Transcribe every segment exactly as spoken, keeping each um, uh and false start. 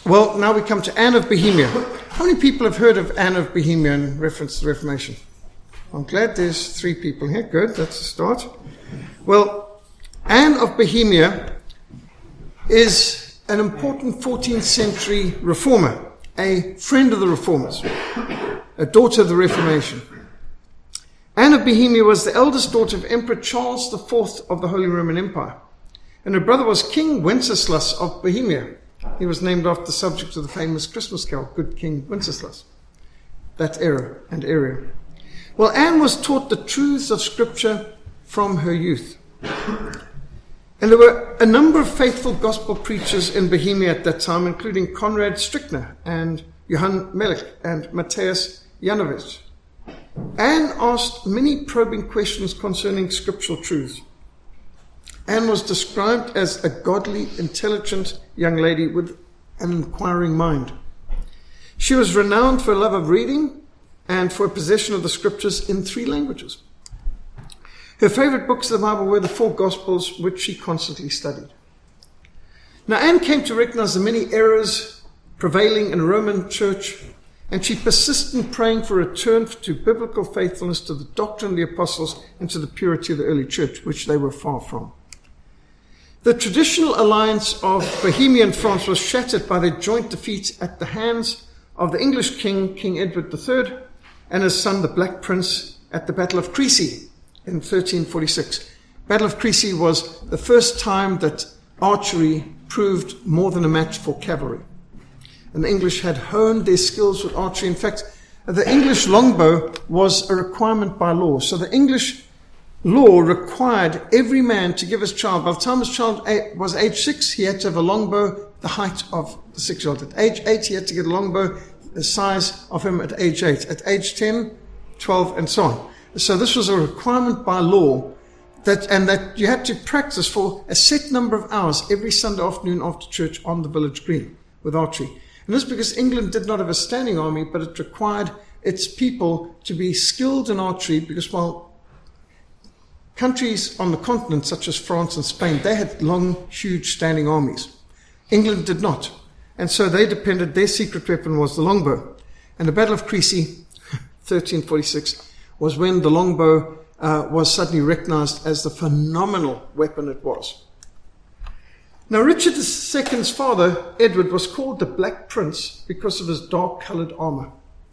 Well, now we come to Anne of Bohemia. How many people have heard of Anne of Bohemia in reference to the Reformation? I'm glad there's three people here. Good, that's a start. Well, Anne of Bohemia is an important fourteenth century reformer, a friend of the reformers, a daughter of the Reformation. Anne of Bohemia was the eldest daughter of Emperor Charles the Fourth of the Holy Roman Empire, and her brother was King Wenceslas of Bohemia. He was named after the subject of the famous Christmas carol, Good King Wenceslas, that era and area. Well, Anne was taught the truths of Scripture from her youth. And there were a number of faithful gospel preachers in Bohemia at that time, including Conrad Strickner and Johann Melech and Matthias Janowicz. Anne asked many probing questions concerning scriptural truths. Anne was described as a godly, intelligent young lady with an inquiring mind. She was renowned for a love of reading and for possession of the scriptures in three languages. Her favorite books of the Bible were the four Gospels, which she constantly studied. Now, Anne came to recognize the many errors prevailing in the Roman church, and she persisted in praying for a return to biblical faithfulness to the doctrine of the apostles and to the purity of the early church, which they were far from. The traditional alliance of Bohemia and France was shattered by their joint defeat at the hands of the English king, King Edward the Third, and his son, the Black Prince, at the Battle of Crécy in thirteen forty-six. Battle of Crécy was the first time that archery proved more than a match for cavalry. And the English had honed their skills with archery. In fact, the English longbow was a requirement by law. So the English law required every man to give his child, by the time his child was age six, he had to have a longbow the height of the six-year-old. At age eight, he had to get a longbow the size of him at age eight. At age ten, twelve, and so on. So this was a requirement by law, that, and that you had to practice for a set number of hours every Sunday afternoon after church on the village green with archery. And this is because England did not have a standing army, but it required its people to be skilled in archery, because while countries on the continent, such as France and Spain, they had long, huge standing armies. England did not. And so they depended, their secret weapon was the longbow. And the Battle of Crécy, thirteen forty-six, was when the longbow uh, was suddenly recognized as the phenomenal weapon it was. Now, Richard the Second's father, Edward, was called the Black Prince because of his dark-colored armor.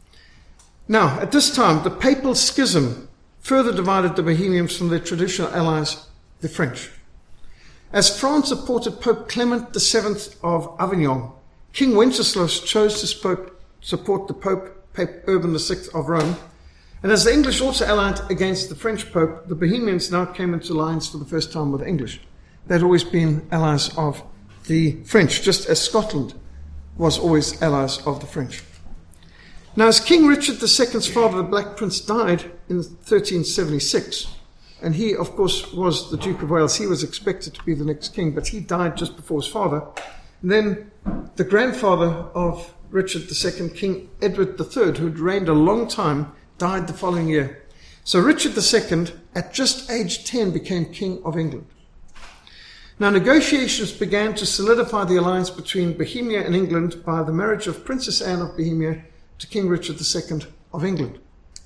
Now, at this time, the papal schism further divided the Bohemians from their traditional allies, the French. As France supported Pope Clement the Seventh of Avignon, King Wenceslas chose to support the Pope, Pope Urban the Sixth of Rome. And as the English also allied against the French Pope, the Bohemians now came into alliance for the first time with the English. They'd always been allies of the French, just as Scotland was always allies of the French. Now, as King Richard the Second's father, the Black Prince, died in thirteen seventy-six, and he, of course, was the Duke of Wales. He was expected to be the next king, but he died just before his father. And then the grandfather of Richard the Second, King Edward the Third, who had reigned a long time, died the following year. So Richard the Second, at just age ten, became King of England. Now, negotiations began to solidify the alliance between Bohemia and England by the marriage of Princess Anne of Bohemia to King Richard the Second of England.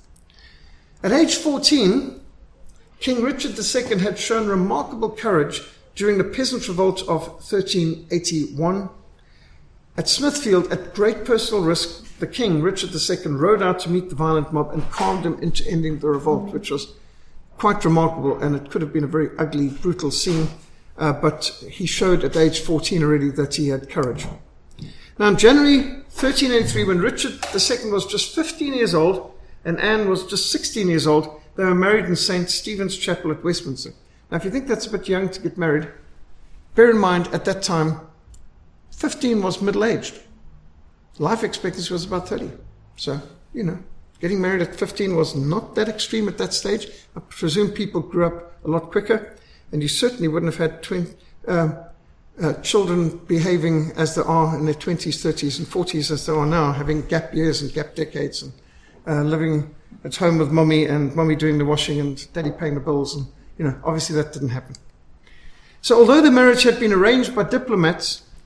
At age fourteen, King Richard the Second had shown remarkable courage during the peasant revolt of thirteen eighty-one. At Smithfield, at great personal risk, the king, Richard the Second, rode out to meet the violent mob and calmed them into ending the revolt, which was quite remarkable, and it could have been a very ugly, brutal scene, uh, but he showed at age fourteen already that he had courage. Now, in January thirteen eighty-three, when Richard the Second was just fifteen years old and Anne was just sixteen years old, they were married in Saint Stephen's Chapel at Westminster. Now, if you think that's a bit young to get married, bear in mind, at that time, fifteen was middle-aged. Life expectancy was about thirty. So, you know, getting married at fifteen was not that extreme at that stage. I presume people grew up a lot quicker, and you certainly wouldn't have had twin, uh, uh, children behaving as they are in their twenties, thirties, and forties as they are now, having gap years and gap decades, and uh, living at home with mommy and mommy doing the washing and daddy paying the bills. And, you know, obviously that didn't happen. So although the marriage had been arranged by diplomats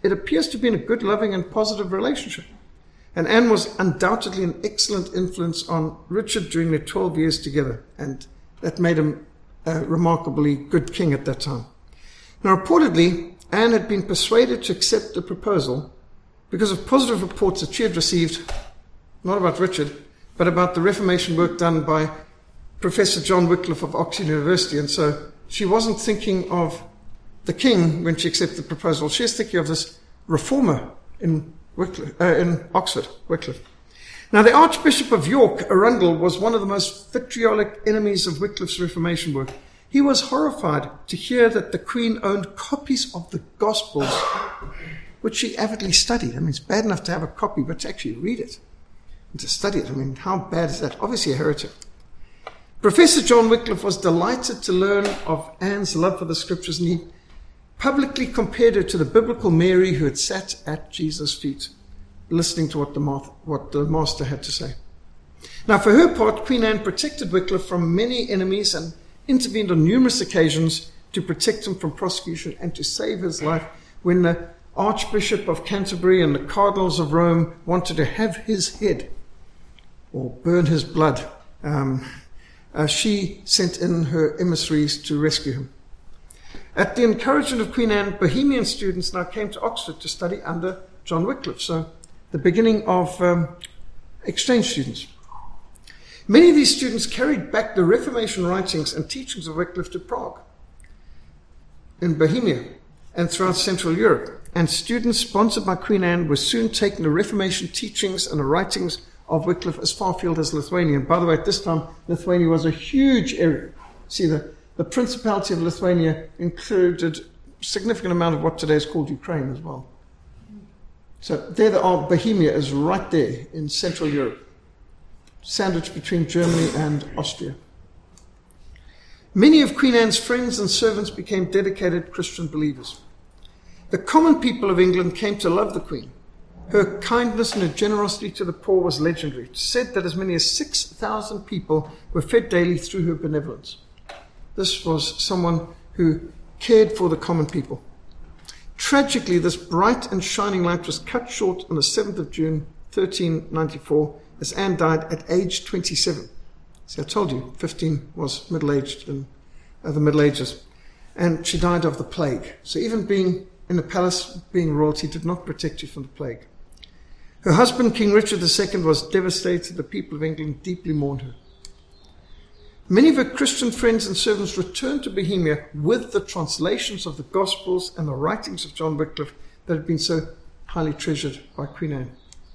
it appears to have been a good, loving, and positive relationship. And Anne was undoubtedly an excellent influence on Richard during their twelve years together, and that made him a remarkably good king at that time. Now, reportedly, Anne had been persuaded to accept the proposal because of positive reports that she had received, not about Richard, but about the Reformation work done by Professor John Wycliffe of Oxford University. And so she wasn't thinking of the king when she accepted the proposal. She was thinking of this reformer in Wycliffe, uh, in Oxford, Wycliffe. Now, the Archbishop of York, Arundel, was one of the most vitriolic enemies of Wycliffe's Reformation work. He was horrified to hear that the Queen owned copies of the Gospels, which she avidly studied. I mean, it's bad enough to have a copy, but to actually read it and to study it, I mean, how bad is that? Obviously a heretic. Professor John Wycliffe was delighted to learn of Anne's love for the Scriptures, and he publicly compared her to the biblical Mary who had sat at Jesus' feet, listening to what the, what the Master had to say. Now, for her part, Queen Anne protected Wycliffe from many enemies and intervened on numerous occasions to protect him from prosecution and to save his life when the Archbishop of Canterbury and the Cardinals of Rome wanted to have his head or burn his blood. Um, uh, she sent in her emissaries to rescue him. At the encouragement of Queen Anne, Bohemian students now came to Oxford to study under John Wycliffe, so the beginning of um, exchange students. Many of these students carried back the Reformation writings and teachings of Wycliffe to Prague, in Bohemia, and throughout Central Europe. And students sponsored by Queen Anne were soon taking the Reformation teachings and the writings of Wycliffe as far afield as Lithuania. And by the way, at this time, Lithuania was a huge area. See, the, the Principality of Lithuania included a significant amount of what today is called Ukraine as well. So there they are. Bohemia is right there in Central Europe, sandwiched between Germany and Austria. Many of Queen Anne's friends and servants became dedicated Christian believers. The common people of England came to love the Queen. Her kindness and her generosity to the poor was legendary. It said that as many as six thousand people were fed daily through her benevolence. This was someone who cared for the common people. Tragically, this bright and shining light was cut short on the seventh of June, thirteen ninety-four, as Anne died at age twenty-seven. See, I told you, fifteen was middle-aged in uh, the Middle Ages. And she died of the plague. So even being in the palace, being royalty, did not protect you from the plague. Her husband, King Richard the Second, was devastated. The people of England deeply mourned her. Many of her Christian friends and servants returned to Bohemia with the translations of the Gospels and the writings of John Wycliffe that had been so highly treasured by Queen Anne.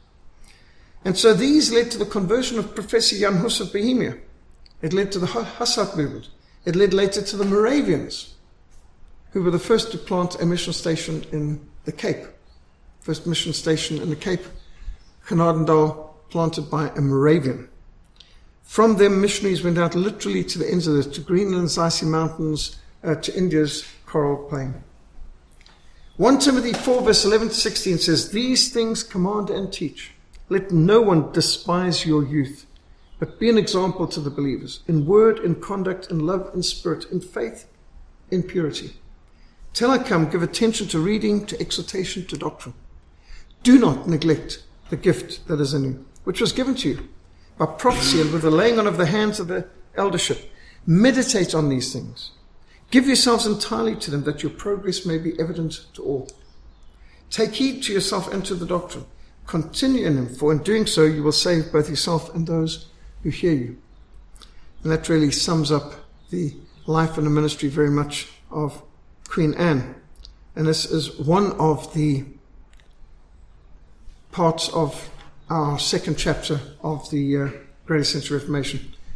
And so these led to the conversion of Professor Jan Hus of Bohemia. It led to the Hussite movement. It led later to the Moravians, who were the first to plant a mission station in the Cape. First mission station in the Cape, Canardendal, planted by a Moravian. From them, missionaries went out literally to the ends of the, to Greenland's icy mountains, uh, to India's coral plain. First Timothy four, verse eleven to sixteen says, "These things command and teach. Let no one despise your youth, but be an example to the believers, in word, in conduct, in love, in spirit, in faith, in purity. Till I come, give attention to reading, to exhortation, to doctrine. Do not neglect the gift that is in you, which was given to you by prophecy and with the laying on of the hands of the eldership. Meditate on these things. Give yourselves entirely to them, that your progress may be evident to all. Take heed to yourself and to the doctrine. Continue in them, for in doing so you will save both yourself and those who hear you." And that really sums up the life and the ministry very much of Queen Anne. And this is one of the parts of our second chapter of the uh, Great Essential Reformation.